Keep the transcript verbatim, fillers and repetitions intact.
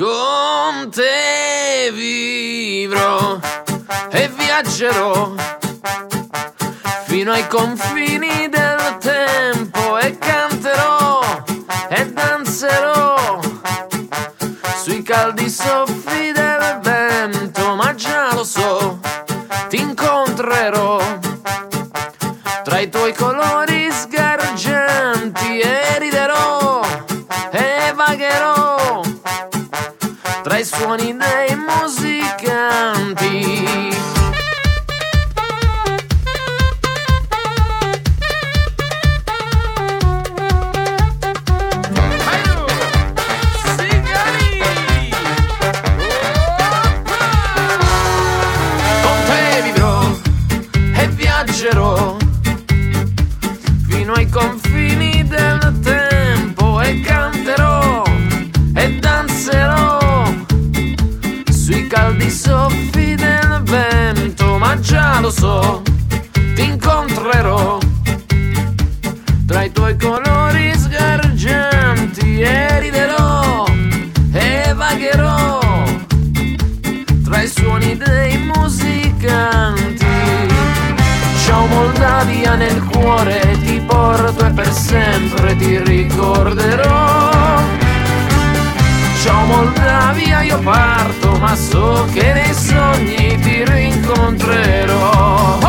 Con te vivrò e viaggerò fino ai confini del tempo e canterò e danzerò sui caldi soffi del vento, ma già lo so, ti incontrerò tra i tuoi colori sgargianti e riderò e vagherò tra i suoni dei musicanti. Fino ai confini del tempo e canterò e danzerò sui caldi soffi del vento, ma già lo so, ti incontrerò tra i tuoi colori sgargianti e riderò e vagherò tra i suoni dei musicanti. Ciao Moldavia nel cuore, ti porto e per sempre ti ricorderò. Ciao Moldavia, io parto, ma so che nei sogni ti rincontrerò.